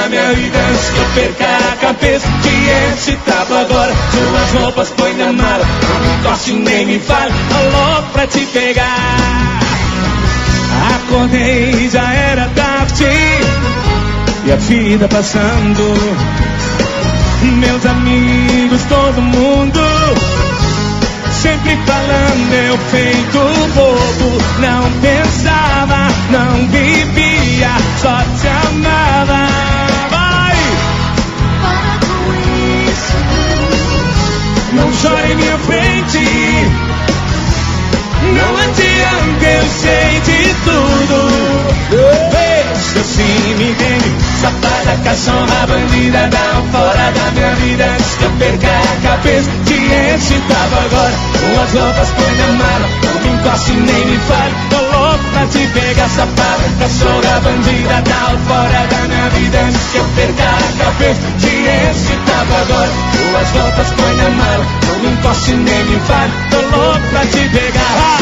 da minha vida antes que eu perca a cabeça. Te enche, tapa agora, suas roupas põe na mala. Não me encoste nem me fale, tô louco pra te pegar. Acordei, já era tarde, e a vida passando. Meus amigos, todo mundo sempre falando, eu feito bobo. Não pensava, não vivia, só te amava. Vai! Para com isso. Não chore em minha frente. Não adianta, eu sei de tudo. Deixa assim, me entende. Safada, cachorra, bandida, dá um fora da minha vida antes que eu perca a cabeça. Te enche, tava agora, tuas roupas põe na mala. Não me encoste nem me fale, tô louco pra te pegar. Safada, cachorra, bandida, dá um fora da minha vida antes que eu perca a cabeça. Te enche, tava agora, tuas roupas põe na mala. Não me encoste nem me fale, tô louco pra te pegar.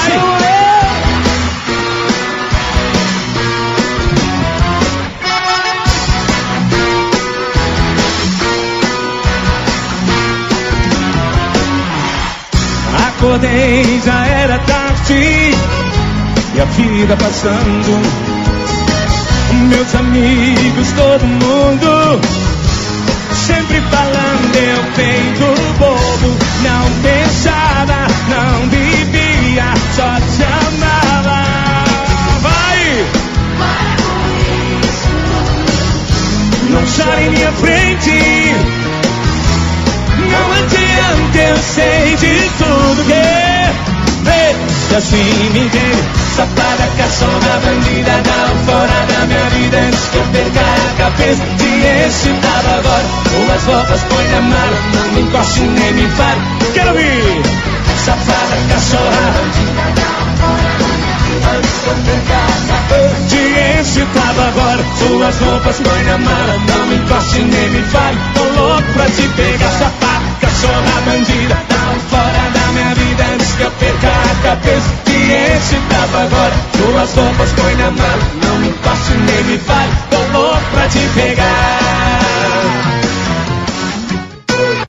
Acordei, já era tarde, e a vida passando. Meus amigos, todo mundo sempre falando, eu feito bobo. Não pensava, não vivia, só te amava. Vai! Para com isso. Não chore em minha frente. Não adianta, eu sei de tudo que deixa assim, me entende. Safada, cachorra, bandida, dá um fora da minha vida antes que eu perca a cabeça. Te enche, tava agora, tuas roupas põe na mala. Não me encoste nem me fale, quero ouvir. Safada, cachorra, bandida, dá um fora da minha vida antes que eu perca a cabeça. Te enche, tava agora, tuas roupas põe na mala. Não me encoste nem me fale, tô louco pra te pegar. Safada, cachorra, bandida, dá um fora da minha vida antes que eu perca a cabeça. Te enche, tava agora, tuas roupas põe na mala. Não me encoste nem me fale, tô louco pra te pegar.